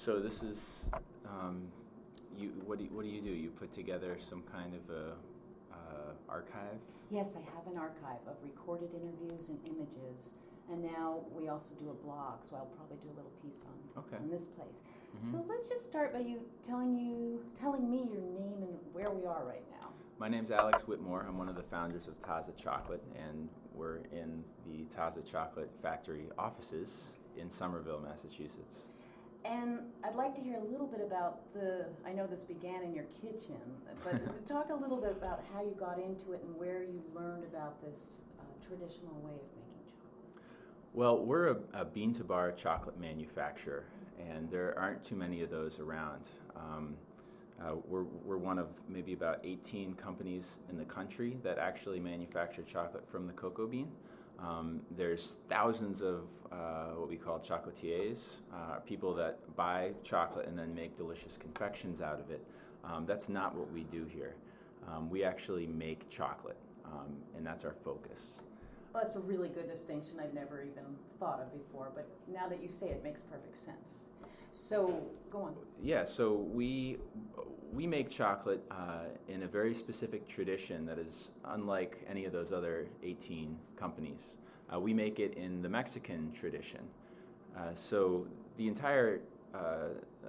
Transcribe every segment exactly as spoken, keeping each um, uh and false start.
So this is, um, you. What do you, what do you do? You put together some kind of a uh, archive? Yes, I have an archive of recorded interviews and images, and now we also do a blog. So I'll probably do a little piece on okay. on this place. Mm-hmm. So let's just start by you telling you telling me your name and where we are right now. My name's Alex Whitmore. I'm one of the founders of Taza Chocolate, and we're in the Taza Chocolate factory offices in Somerville, Massachusetts. And I'd like to hear a little bit about the, I know this began in your kitchen, but talk a little bit about how you got into it and where you learned about this uh, traditional way of making chocolate. Well, we're a, a bean-to-bar chocolate manufacturer, and there aren't too many of those around. Um, uh, we're, we're one of maybe about eighteen companies in the country that actually manufacture chocolate from the cocoa bean. Um, there's thousands of uh, what we call chocolatiers, uh, people that buy chocolate and then make delicious confections out of it. Um, that's not what we do here. Um, we actually make chocolate, um, and that's our focus. Well, that's a really good distinction I've never even thought of before, but now that you say it, it makes perfect sense. So, go on. Yeah, so we we make chocolate uh, in a very specific tradition that is unlike any of those other eighteen companies. Uh, we make it in the Mexican tradition. Uh, so the entire uh, uh,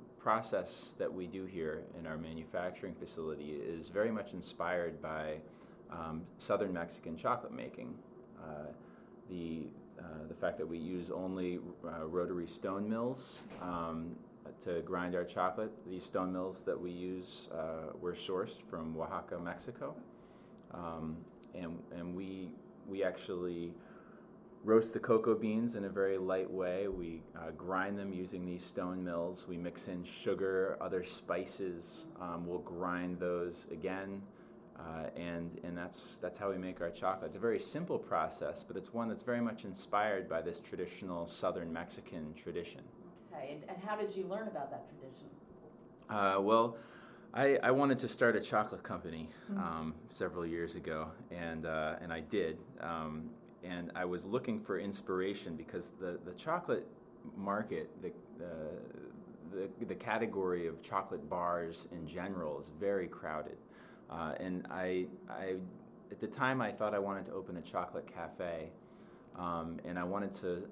process that we do here in our manufacturing facility is very much inspired by um, southern Mexican chocolate making. Uh, the uh, the fact that we use only uh, rotary stone mills um, to grind our chocolate. These stone mills that we use uh, were sourced from Oaxaca, Mexico, um, and and we we actually roast the cocoa beans in a very light way. We uh, grind them using these stone mills. We mix in sugar, other spices. Um, we'll grind those again. Uh, and and that's that's how we make our chocolate. It's a very simple process, but it's one that's very much inspired by this traditional Southern Mexican tradition. Okay, and, and how did you learn about that tradition? Uh, well, I, I wanted to start a chocolate company um, several years ago, and uh, and I did. Um, and I was looking for inspiration because the, the chocolate market, the, the the the category of chocolate bars in general is very crowded. Uh, and I, I, at the time, I thought I wanted to open a chocolate cafe, um, and I wanted to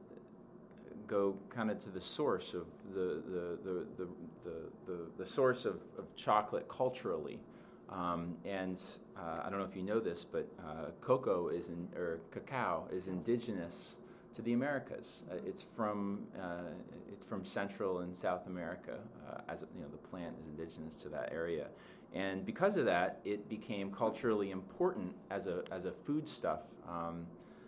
go kind of to the source of the the the the the, the, the source of, of chocolate culturally. Um, and uh, I don't know if you know this, but uh, cocoa is in, or cacao is indigenous to the Americas. Uh, it's from uh, it's from Central and South America. Uh, as you know, the plant is indigenous to that area. And because of that, it became culturally important as a as a foodstuff um,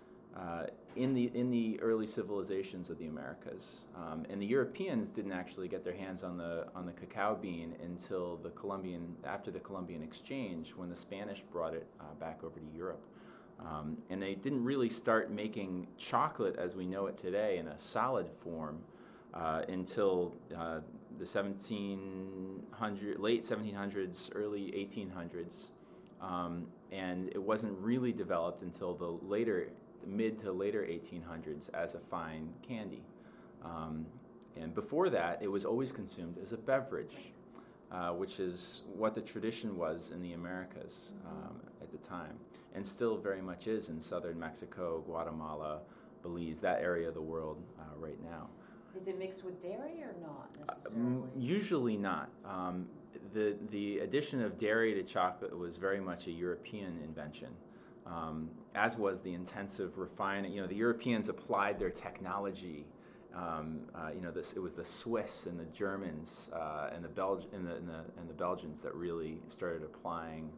uh, in the in the early civilizations of the Americas. Um, and the Europeans didn't actually get their hands on the on the cacao bean until the Columbian after the Columbian Exchange, when the Spanish brought it uh, back over to Europe. Um, and they didn't really start making chocolate as we know it today in a solid form uh, until uh, the seventeen hundred, late seventeen hundreds, early eighteen hundreds, um, and it wasn't really developed until the later, the mid to later eighteen hundreds as a fine candy. Um, and before that, it was always consumed as a beverage, uh, which is what the tradition was in the Americas um, at the time, and still very much is in southern Mexico, Guatemala, Belize, that area of the world uh, right now. Is it mixed with dairy or not necessarily? Uh, usually not. Um, the the addition of dairy to chocolate was very much a European invention, um, as was the intensive refining. You know, the Europeans applied their technology. Um, uh, you know, this it was the Swiss and the Germans uh, and the Belg and the, and the and the Belgians that really started applying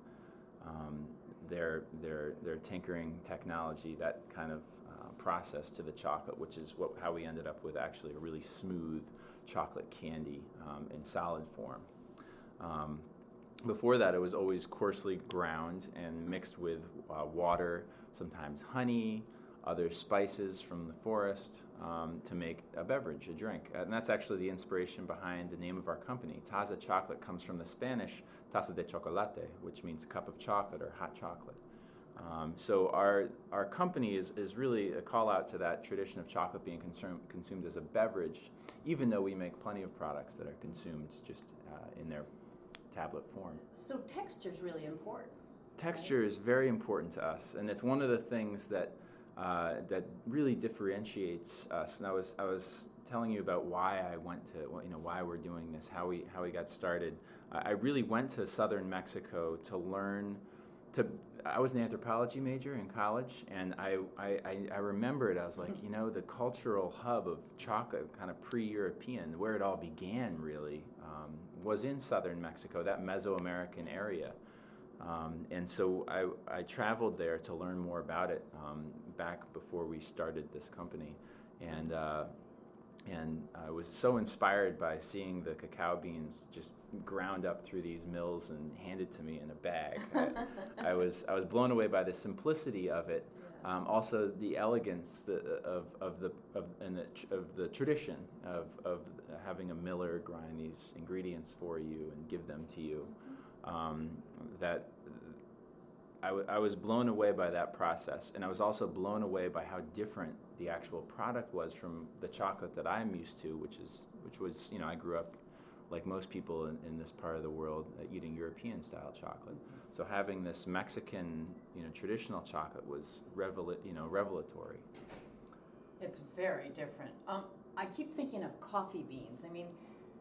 um, their their their tinkering technology, that kind of process to the chocolate, which is what how we ended up with actually a really smooth chocolate candy um, in solid form. Um, before that, it was always coarsely ground and mixed with uh, water, sometimes honey, other spices from the forest um, to make a beverage, a drink. And that's actually the inspiration behind the name of our company. Taza Chocolate comes from the Spanish taza de chocolate, which means cup of chocolate or hot chocolate. Um, so our our company is, is really a call out to that tradition of chocolate being consumed consumed as a beverage, even though we make plenty of products that are consumed just uh, in their tablet form. So texture is really important. Texture right? is very important to us, and it's one of the things that uh, that really differentiates us. And I was I was telling you about why I went to you know why we're doing this, how we how we got started. Uh, I really went to southern Mexico to learn. To I was an anthropology major in college, and I I, I remembered I was like, you know, the cultural hub of chocolate, kind of pre-European, where it all began really, um, was in southern Mexico, that Mesoamerican area. Um, and so I, I traveled there to learn more about it um, back before we started this company. And uh, and I was so inspired by seeing the cacao beans just ground up through these mills and handed to me in a bag. I, I was I was blown away by the simplicity of it, Yeah. um, also the elegance the, of of the of and the of the tradition of of having a miller grind these ingredients for you and give them to you. Um, that I, w- I was blown away by that process, and I was also blown away by how different the actual product was from the chocolate that I'm used to, which is which was you know I grew up like most people in, in this part of the world uh, eating European style chocolate. So having this Mexican you know traditional chocolate was revel you know revelatory. It's very different. Um, I keep thinking of coffee beans. I mean,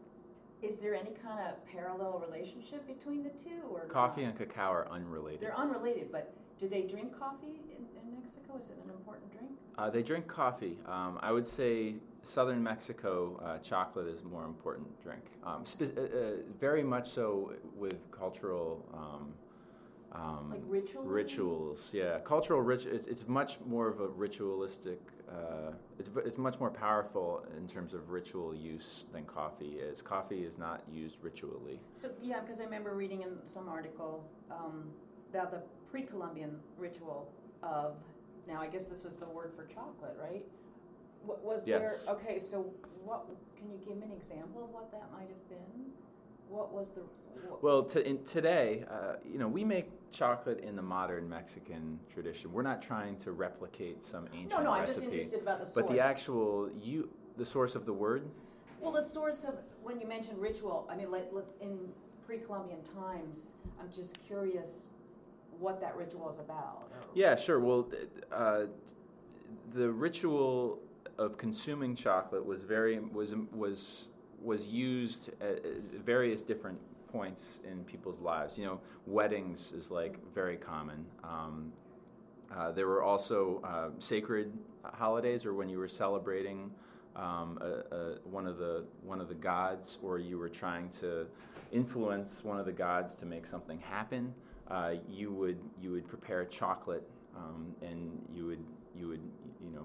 is there any kind of parallel relationship between the two, or Coffee not? and cacao are unrelated. They're unrelated, but do they drink coffee in, in Mexico? Is it an important drink? Uh, they drink coffee. Um, I would say southern Mexico, uh, chocolate is a more important drink. Um, spe- uh, uh, very much so with cultural um, um, Like ritual? rituals. Yeah, cultural rit. It's, it's much more of a ritualistic. Uh, it's it's much more powerful in terms of ritual use than coffee is. Coffee is not used ritually. So yeah, because I remember reading in some article um, about the pre-Columbian ritual of. Now I guess this is the word for chocolate, right? What was Yes. there? Okay, so what? Can you give me an example of what that might have been? What was the? What, Well, to, in, today, uh, you know, we make chocolate in the modern Mexican tradition. We're not trying to replicate some ancient no, no. I'm recipe. just interested about the source. But the actual, you, the source of the word? Well, the source of when you mentioned ritual, I mean, like in pre-Columbian times, I'm just curious what that ritual is about. or- Yeah, sure. Well, uh, the ritual of consuming chocolate was very was was was used at various different points in people's lives. You know, weddings is like very common. Um, uh, there were also uh, sacred holidays, or when you were celebrating um, a, a, one of the one of the gods, or you were trying to influence one of the gods to make something happen. Uh, you would you would prepare chocolate, um, and you would you would you know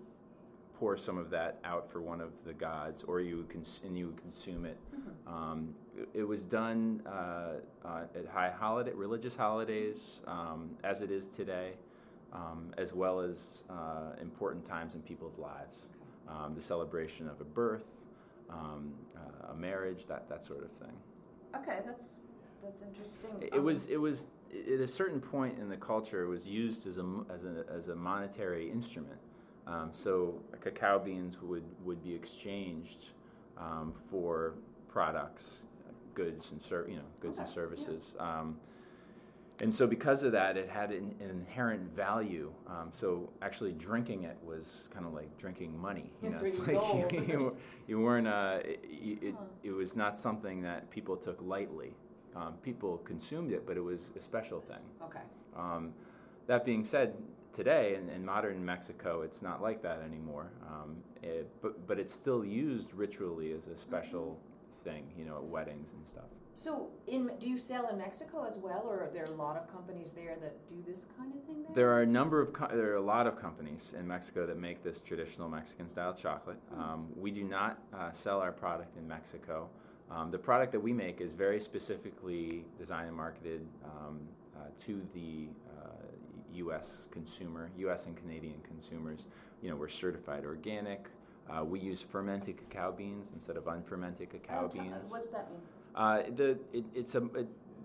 pour some of that out for one of the gods, or you would cons- and you would consume it. Mhm. Um, it, it was done uh, uh, at high holiday religious holidays, um, as it is today, um, as well as uh, important times in people's lives. Um, the celebration of a birth, um, uh, a marriage, that that sort of thing. Okay, that's that's interesting. It Um, was it was at a certain point in the culture it was used as a as a as a monetary instrument. Um, so cacao beans would would be exchanged um, for products, goods and ser- you know goods and Okay, services. Um, and so because of that, it had an, an inherent value. Um, so actually drinking it was kind of like drinking money. You know, it's Drinking like gold. you, you, you weren't. Uh, it, it, Huh. it was not something that people took lightly. Um, people consumed it, but it was a special thing. Okay. Um, that being said, today in, in modern Mexico, it's not like that anymore. Um, it, but but it's still used ritually as a special thing, you know, at weddings and stuff. So, in do you sell in Mexico as well, or are there a lot of companies there that do this kind of thing there? There are a number of co- there are a lot of companies in Mexico that make this traditional Mexican style chocolate. Um, we do not uh, sell our product in Mexico. Um, the product that we make is very specifically designed and marketed um, uh, to the uh, U S consumer, U S and Canadian consumers. You know, we're certified organic. Uh, we use fermented cacao beans instead of unfermented cacao Oh, t- uh, beans. What's that mean? Uh, the it, it's a it,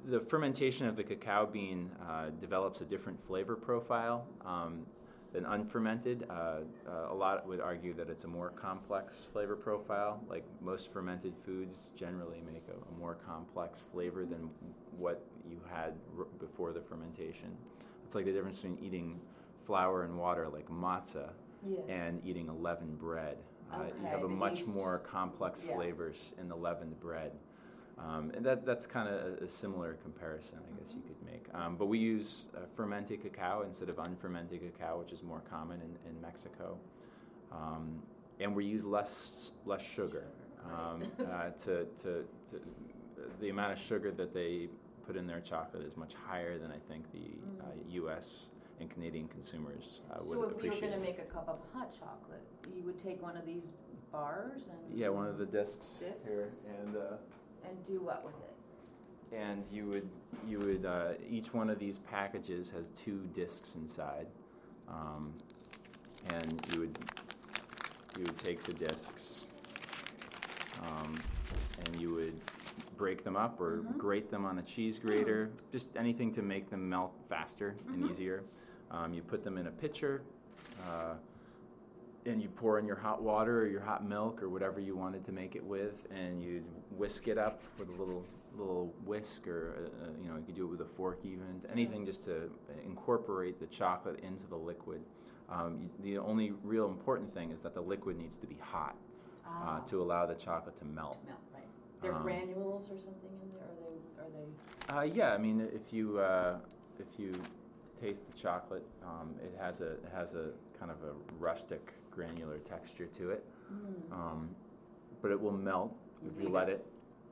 the fermentation of the cacao bean uh, develops a different flavor profile um, than unfermented. Uh, uh, a lot would argue that it's a more complex flavor profile. Like most fermented foods generally make a, a more complex flavor than what you had r- before the fermentation. It's like the difference between eating flour and water like matzah Yes. and eating a leavened bread. Uh, you Okay, have a the much yeast. more complex Yeah. flavors in the leavened bread. Um, and that that's kind of a, a similar comparison, I guess you could make. Um, but we use uh, fermented cacao instead of unfermented cacao, which is more common in, in Mexico. Um, and we use less less sugar. Um, uh, to, to, to the amount of sugar that they put in their chocolate is much higher than I think the uh, U S and Canadian consumers uh, would So if you were appreciate. going to make a cup of hot chocolate, you would take one of these bars and Yeah, one of the discs, Discs? here, and uh, and do what with it? and you would you would uh, each one of these packages has two discs inside, um, and you would you would take the discs, um, and you would break them up or Mhm. grate them on a cheese grater, just anything to make them melt faster and Mhm. easier. Um, you put them in a pitcher. Uh, and you pour in your hot water or your hot milk or whatever you wanted to make it with, and you'd whisk it up with a little little whisk, or uh, you know, you could do it with a fork even, anything just to incorporate the chocolate into the liquid. Um, you, the only real important thing is that the liquid needs to be hot uh, Ah. to allow the chocolate to melt. Melt, right. They're Um, granules or something in there? Are they? Are they? Uh, yeah, I mean, if you uh, if you taste the chocolate, um, it has a it has a kind of a rustic, granular texture to it, Mm. um, but it will melt You if you leave let it. it.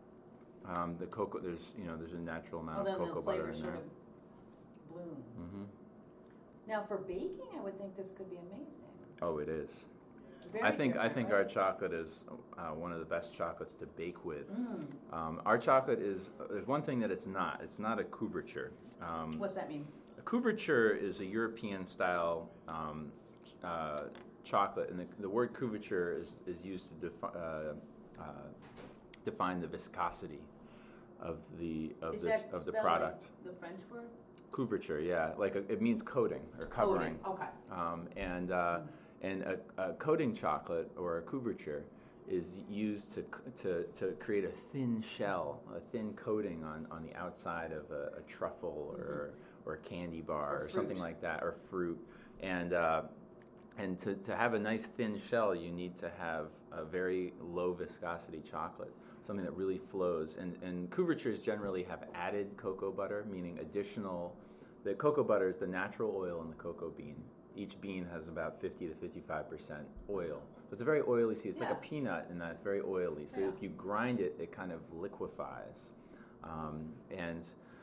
Um, the cocoa, there's you know, there's a natural Well, amount then of the cocoa butter flavors in sort there. of bloom. hmm Now, for baking, I would think this could be amazing. Oh, it is. Very I think I different, think right? our chocolate is uh, one of the best chocolates to bake with. Mm. Um, our chocolate is. There's one thing that it's not. It's not a couverture. Um, What's that mean? A couverture is a European style um, uh, chocolate, and the, the word couverture is, is used to defi- uh, uh, define the viscosity of the of Is the that of the spelled product. like the French word? Couverture, yeah, like a, it means coating or covering. Coating. Okay. Um, and uh, and a, a coating chocolate or a couverture is used to, c- to to create a thin shell, a thin coating on, on the outside of a, a truffle or or a candy bar Or or, something fruit. like that, or fruit. And uh, and to, to have a nice thin shell, you need to have a very low viscosity chocolate, something that really flows. And and couvertures generally have added cocoa butter, meaning additional. The cocoa butter is the natural oil in the cocoa bean. Each bean has about fifty to fifty-five percent oil. So it's a very oily seed. It's like Yeah. a peanut in that it's very oily. So Yeah. if you grind it, it kind of liquefies. Um, and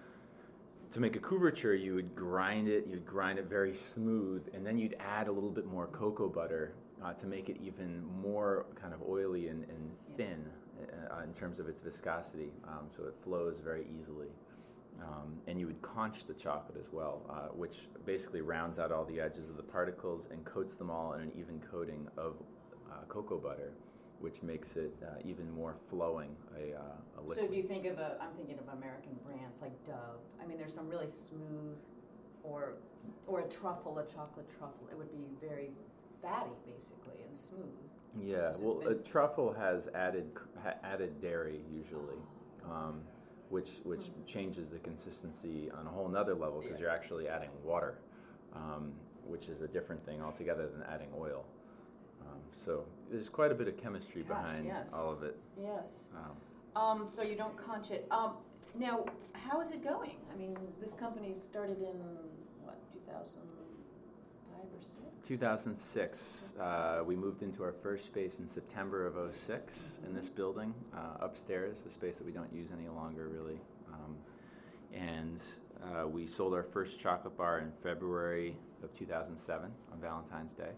to make a couverture, you would grind it, you'd grind it very smooth, and then you'd add a little bit more cocoa butter uh, to make it even more kind of oily and, and thin uh, in terms of its viscosity, um, so it flows very easily. Um, and you would conch the chocolate as well, uh, which basically rounds out all the edges of the particles and coats them all in an even coating of uh, cocoa butter, which makes it uh, even more flowing, a, uh, a liquid. So if you think of a, I'm thinking of American brands like Dove. I mean, there's some really smooth, or or a truffle, a chocolate truffle. It would be very fatty, basically, and smooth. Yeah, It's well, been- a truffle has added c- ha- added dairy usually, um, which which changes the consistency on a whole nother level because Yeah. you're actually adding water, um, which is a different thing altogether than adding oil. Um, so there's quite a bit of chemistry Gosh, behind yes. all of it. Yes. Um, Um, so you don't conch it. Um, now, how is it going? I mean, this company started in what, two thousand five or six? two thousand six, uh, we moved into our first space in September of oh six in this building, uh, upstairs, a space that we don't use any longer really. Um, and uh, we sold our first chocolate bar in February of two thousand seven on Valentine's Day.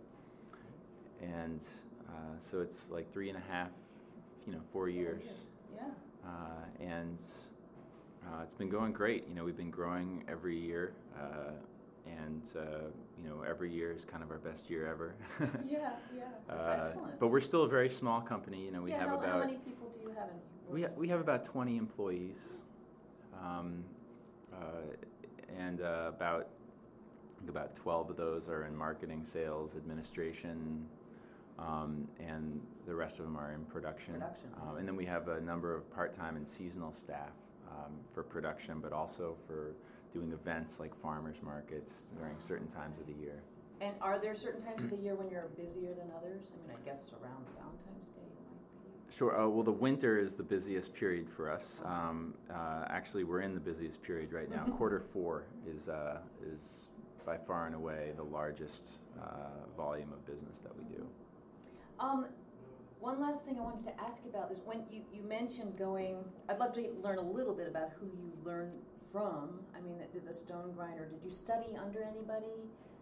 And uh, so it's like three and a half, you know, four years. Yeah. Uh, and uh, it's been going great. You know, we've been growing every year. Uh, and, uh, you know, every year is kind of our best year ever. Yeah, yeah. That's Uh, excellent. But we're still a very small company. You know, we yeah, have how, about how many people do you have in we ha- we have about twenty employees, um, uh, and uh, about I think about twelve of those are in marketing, sales, administration, um, and the rest of them are in production. Production. Um, and then we have a number of part-time and seasonal staff um, for production, but also for doing events like farmers markets during certain times of the year. And are there certain times of the year when you're busier than others? I mean, I guess around Valentine's Day you might be. Sure. Uh, well, the winter is the busiest period for us. Um, uh, actually, we're in the busiest period right now. Quarter four is uh, is by far and away the largest uh, volume of business that we do. Um, one last thing I wanted to ask about is when you, you mentioned going, I'd love to learn a little bit about who you learned from. I mean, the, the stone grinder. Did you study under anybody,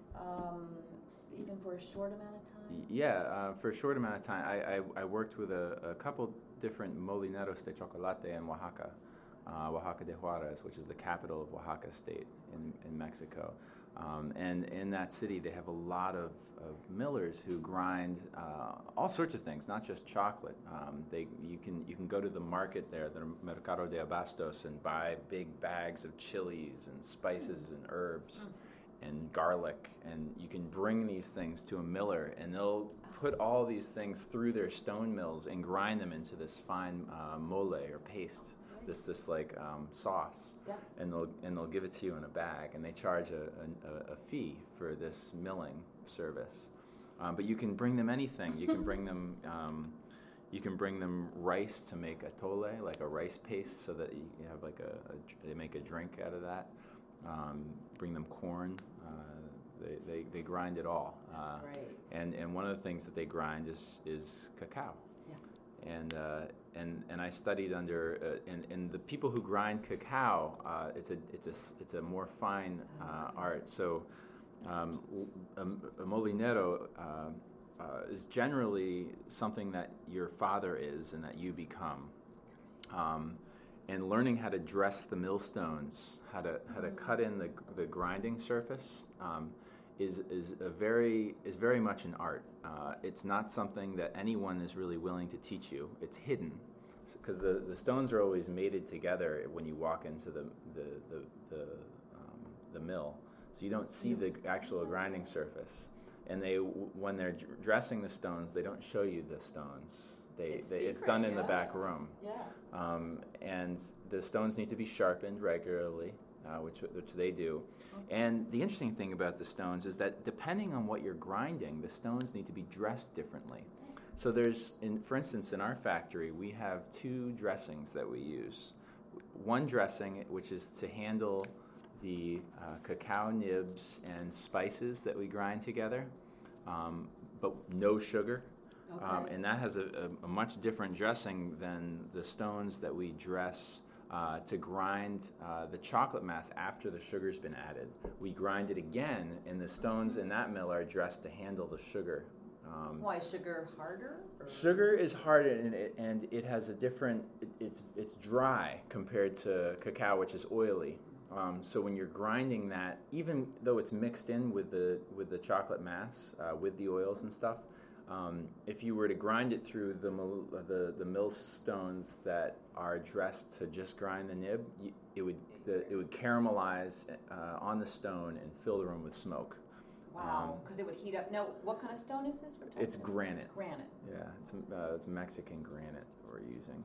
um, even for a short amount of time? Yeah, uh, for a short amount of time. I, I, I worked with a, a couple different molineros de chocolate in Oaxaca, uh, Oaxaca de Juarez, which is the capital of Oaxaca state in, in Mexico. Um, and in that city, they have a lot of, of millers who grind uh, all sorts of things, not just chocolate. Um, they you can you can go to the market there, the Mercado de Abastos, and buy big bags of chilies and spices and herbs and garlic, and you can bring these things to a miller, and they'll put all these things through their stone mills and grind them into this fine uh, mole or paste. This this like um, sauce, Yeah. and they'll and they'll give it to you in a bag, and they charge a, a, a fee for this milling service. Um, but you can bring them anything. You can bring them um, you can bring them rice to make atole, like a rice paste, so that you have like a, a they make a drink out of that. Um, bring them corn. Uh, they, they they grind it all. That's uh, great. And and one of the things that they grind is is cacao. Yeah. And uh, and and I studied under uh, and and the people who grind cacao. Uh, it's a it's a it's a more fine uh, art. So um, a, a molinero uh, uh, is generally something that your father is and that you become. Um, and learning how to dress the millstones, how to how to cut in the the grinding surface. Um, is is a very is very much an art. Uh, it's not something that anyone is really willing to teach you. It's hidden, because the, the stones are always mated together when you walk into the the the the, um, the mill, so you don't see the actual grinding surface. And they when they're dressing the stones, they don't show you the stones. They, It's they it's secret, done in yeah. the back room. Yeah. Um, and the stones need to be sharpened regularly, uh, which which they do. And the interesting thing about the stones is that depending on what you're grinding, the stones need to be dressed differently. So there's, in, for instance, in our factory, we have two dressings that we use. One dressing, which is to handle the uh, cacao nibs and spices that we grind together, um, but no sugar. Okay. Um, and that has a, a, a much different dressing than the stones that we dress uh, to grind uh, the chocolate mass after the sugar's been added. We grind it again, and the stones in that mill are dressed to handle the sugar. Um, Why, is sugar harder? Or? Sugar is harder, and it, and it has a different. It, it's it's dry compared to cacao, which is oily. Um, so when you're grinding that, even though it's mixed in with the with the chocolate mass, uh, with the oils and stuff. Um, if you were to grind it through the the the millstones that are dressed to just grind the nib, you, it would the, it would caramelize uh, on the stone and fill the room with smoke. Wow, because um, it would heat up. Now, what kind of stone is this? We're it's about? granite. It's granite. Yeah, it's uh, it's Mexican granite that we're using.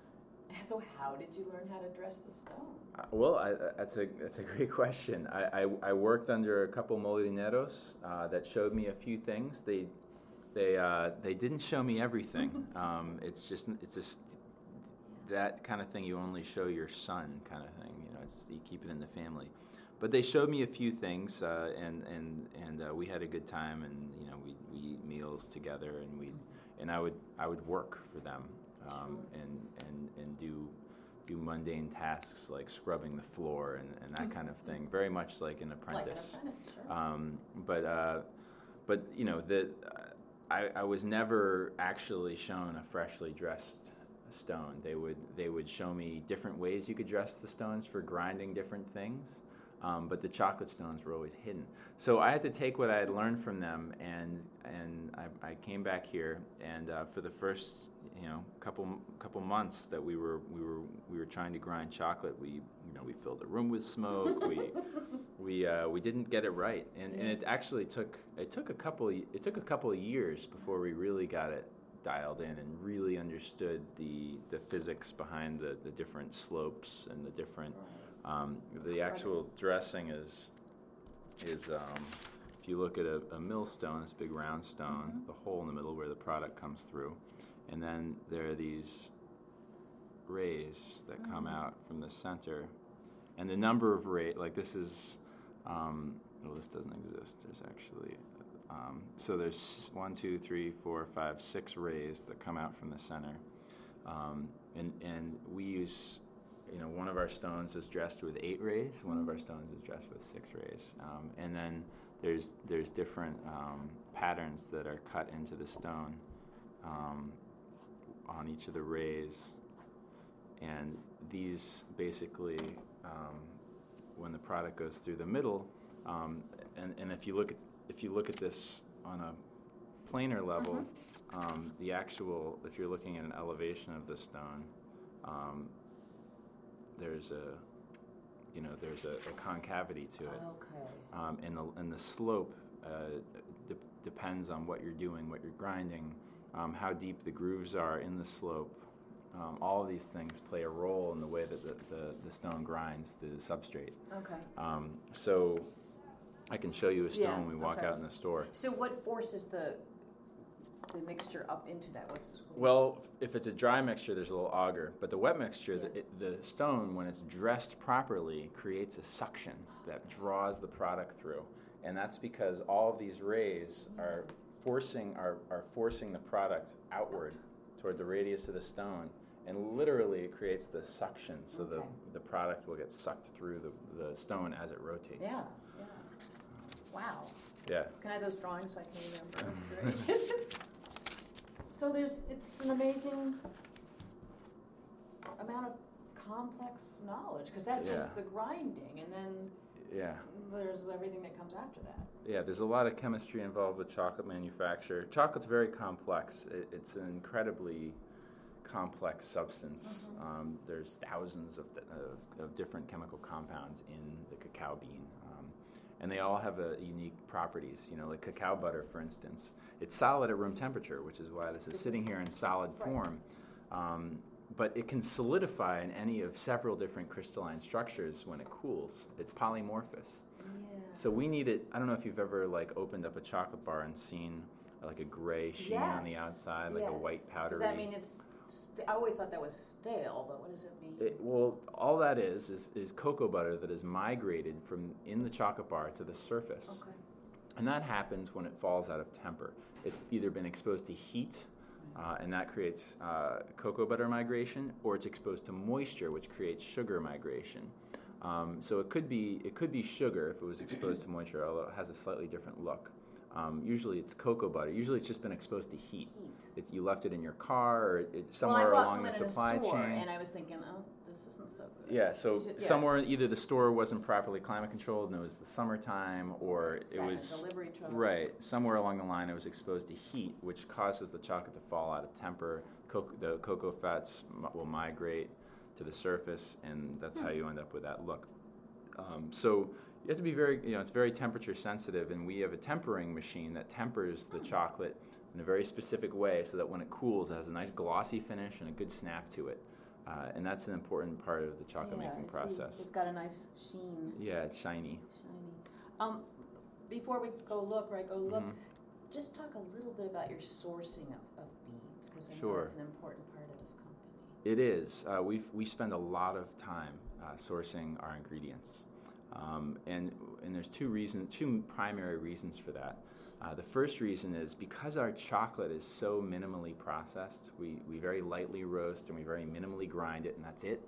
So how did you learn how to dress the stone? Uh, well, I, that's a that's a great question. I, I, I worked under a couple molineros uh, that showed me a few things. They They uh, they didn't show me everything. Um, it's just it's just that kind of thing you only show your son, kind of thing. You know, it's you keep it in the family. But they showed me a few things, uh, and and and uh, we had a good time, and you know we we eat meals together, and we and I would I would work for them, um, and and and do do mundane tasks like scrubbing the floor and, and that kind of thing. Very much like an apprentice. Like an apprentice, sure. Um, but uh, but you know the. Uh, I, I was never actually shown a freshly dressed stone. They would they would show me different ways you could dress the stones for grinding different things, um, but the chocolate stones were always hidden. So I had to take what I had learned from them, and and I, I came back here, and uh, for the first you know couple couple months that we were we were we were trying to grind chocolate, we you know know, we filled the room with smoke. we we uh, we didn't get it right, and, and it actually took it took a couple of, it took a couple of years before we really got it dialed in and really understood the the physics behind the, the different slopes and the different um, the actual dressing is is um, if you look at a, a millstone, it's a big round stone, mm-hmm. the hole in the middle where the product comes through, and then there are these rays that mm-hmm. come out from the center, and the number of rays, like this is, um, well, this doesn't exist. There's actually, um, so there's one, two, three, four, five, six rays that come out from the center, um, and and we use, you know, one of our stones is dressed with eight rays, one of our stones is dressed with six rays, um, and then there's there's different um, patterns that are cut into the stone um, on each of the rays. And these basically, um, when the product goes through the middle, um, and, and if you look at if you look at this on a planar level, mm-hmm. um, the actual, if you're looking at an elevation of the stone, um, there's a, you know, there's a, a concavity to it. Okay. Um, and the and the slope uh, de- depends on what you're doing, what you're grinding, um, how deep the grooves are in the slope. Um, all of these things play a role in the way that the, the, the stone grinds the substrate. Okay. Um, so I can show you a stone Yeah, when we walk okay. out in the store. So what forces the the mixture up into that? What's Well, if it's a dry mixture, there's a little auger. But the wet mixture, Yeah. the, it, the stone, when it's dressed properly, creates a suction that draws the product through. And that's because all of these rays are forcing are, are forcing the product outward toward the radius of the stone. And literally, it creates the suction, so Okay. the the product will get sucked through the, the stone as it rotates. Yeah, yeah. Wow. Yeah. Can I have those drawings so I can remember? Great. So there's, it's an amazing amount of complex knowledge, because that's Yeah. just the grinding, and then Yeah. there's everything that comes after that. Yeah, there's a lot of chemistry involved with chocolate manufacture. Chocolate's very complex. It, it's an incredibly complex substance. Mm-hmm. Um, there's thousands of, of, of different chemical compounds in the cacao bean, um, and they all have a unique properties. You know, like cacao butter, for instance, it's solid at room temperature, which is why this is This sitting is- here in solid right. form. Um, but it can solidify in any of several different crystalline structures when it cools. It's polymorphous. Yeah. So we need it. I don't know if you've ever like opened up a chocolate bar and seen like a gray sheen on the Yes, outside, like yes. a white powdery. Does that mean it's, st- I always thought that was stale, but what does it mean? It, well, all that is, is is cocoa butter that is migrated from in the chocolate bar to the surface. Okay. And that happens when it falls out of temper. It's either been exposed to heat, uh, and that creates uh, cocoa butter migration, or it's exposed to moisture, which creates sugar migration. Um, so it could be it could be sugar if it was exposed to moisture, although it has a slightly different look. Um, usually it's cocoa butter. Usually it's just been exposed to heat. Heat. It's, you left it in your car or it, somewhere well, I bought along the some in supply a store, chain. and I was thinking, oh, this isn't so good. Yeah, so Should- yeah. somewhere either the store wasn't properly climate controlled and it was the summertime, or Sat it in was delivery truck. right somewhere along the line it was exposed to heat, which causes the chocolate to fall out of temper. Co- the cocoa fats m- will migrate to the surface, and that's Hmm. how you end up with that look. Um, so you have to be very, you know, it's very temperature sensitive, and we have a tempering machine that tempers the chocolate in a very specific way so that when it cools, it has a nice glossy finish and a good snap to it. Uh, and that's an important part of the chocolate yeah, making I see. process. It's got a nice sheen. Yeah, it's shiny. Shiny. Um, before we go look, right, go look, Mhm. just talk a little bit about your sourcing of, of beans, because I know Sure. it's an important part of this company. It is. Uh, we we spend a lot of time uh, sourcing our ingredients, um, and and there's two reasons, two primary reasons for that. Uh, the first reason is because our chocolate is so minimally processed. We we very lightly roast and we very minimally grind it, and that's it.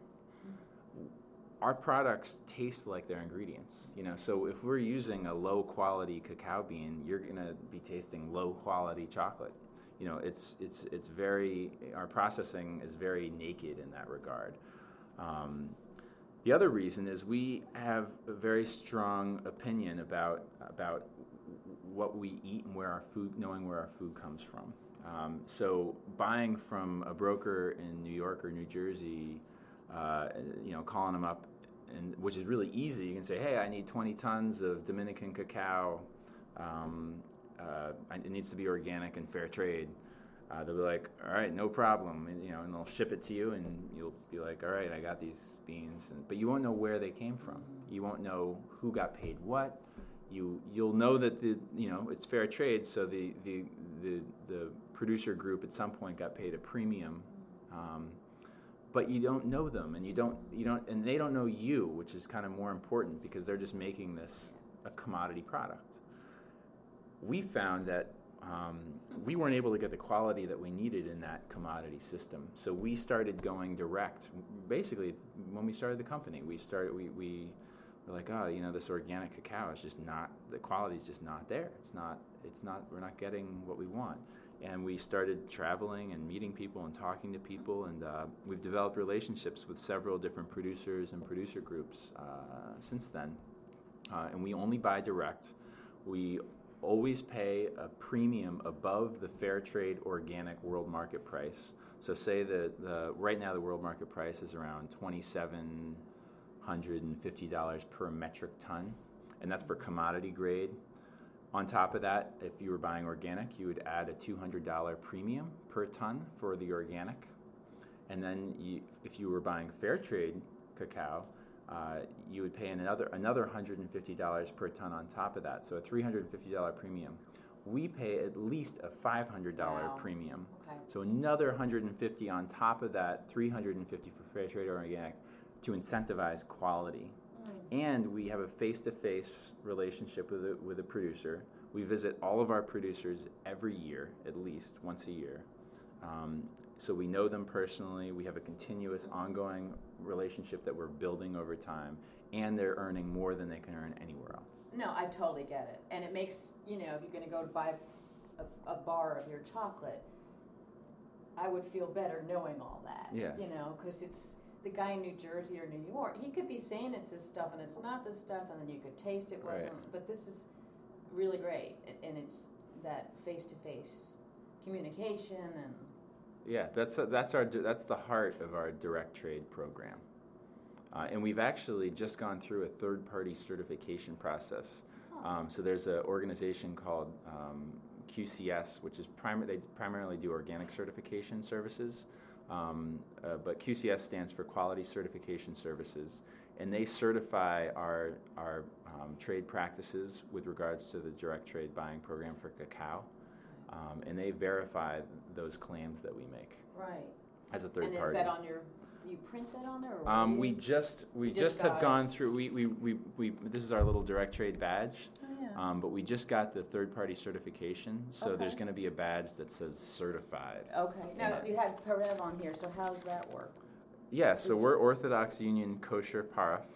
Our products taste like their ingredients, you know. So if we're using a low quality cacao bean, you're gonna be tasting low quality chocolate. You know, it's it's it's very, our processing is very naked in that regard. Um, the other reason is we have a very strong opinion about about what we eat and where our food, knowing where our food comes from. Um, so buying from a broker in New York or New Jersey, uh, you know, calling them up and which is really easy. You can say, hey, I need twenty tons of Dominican cacao. Um, uh, it needs to be organic and fair trade. Uh, they'll be like, all right, no problem, and, you know, and they'll ship it to you, and you'll be like, all right, I got these beans, and, but you won't know where they came from. You won't know who got paid what. You you'll know that the you know it's fair trade, so the the the, the producer group at some point got paid a premium, um, but you don't know them, and you don't you don't and they don't know you, which is kind of more important because they're just making this a commodity product. We found that. Um, we weren't able to get the quality that we needed in that commodity system. So we started going direct. Basically, when we started the company, we started, we, we were like, oh, you know, this organic cacao is just not, the quality is just not there. It's not, it's not, we're not getting what we want. And we started traveling and meeting people and talking to people, and uh, we've developed relationships with several different producers and producer groups uh, since then. Uh, and we only buy direct. We always pay a premium above the fair trade organic world market price. So say that the, right now the world market price is around two thousand seven hundred fifty dollars per metric ton, and that's for commodity grade. On top of that, if you were buying organic, you would add a two hundred dollars premium per ton for the organic. And then you, if you were buying fair trade cacao, Uh, you would pay another another one hundred fifty dollars per ton on top of that, so a three hundred fifty dollars premium. We pay at least a five hundred dollars Wow. premium, Okay. so another one hundred fifty dollars on top of that three hundred fifty dollars for fair trade or organic to incentivize quality. Mm. And we have a face-to-face relationship with a, with a producer. We visit all of our producers every year, at least once a year. Um, So we know them personally. We have a continuous, ongoing relationship that we're building over time, and they're earning more than they can earn anywhere else. No, I totally get it. And it makes, you know, if you're going to go to buy a, a bar of your chocolate, I would feel better knowing all that. Yeah. You know, because it's the guy in New Jersey or New York, he could be saying it's this stuff and it's not this stuff, and then you could taste it wasn't. Right. But this is really great, and it's that face-to-face communication and. Yeah, that's a, that's our that's the heart of our direct trade program, uh, and we've actually just gone through a third-party certification process. Oh. Um, so there's an organization called um, Q C S, which is primar- they primarily do organic certification services, um, uh, but Q C S stands for Quality Certification Services, and they certify our our um, trade practices with regards to the direct trade buying program for cacao. Um, and they verify those claims that we make. Right. As a third and party. And is that on your? Do you print that on there? Or um, you, we just we you just, just have got gone it. through. We, we, we, we this is our little direct trade badge. Oh, yeah. Um, but we just got the third party certification, so Okay. there's going to be a badge that says certified. Okay. Now Yeah. you had Parev on here, so how's that work? Yeah. So This we're is- Orthodox Union Kosher Paraf,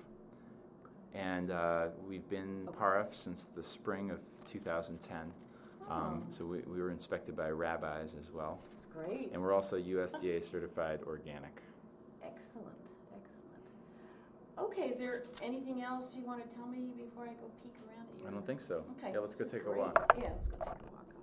and uh, we've been Okay. Paraf since the spring of two thousand ten. Um, so we, we were inspected by rabbis as well. That's great. And we're also U S D A certified organic. Excellent. Excellent. Okay. Is there anything else you want to tell me before I go peek around at you? I don't think so. Okay. Yeah, let's go this is take a great. walk. Yeah, let's go take a walk.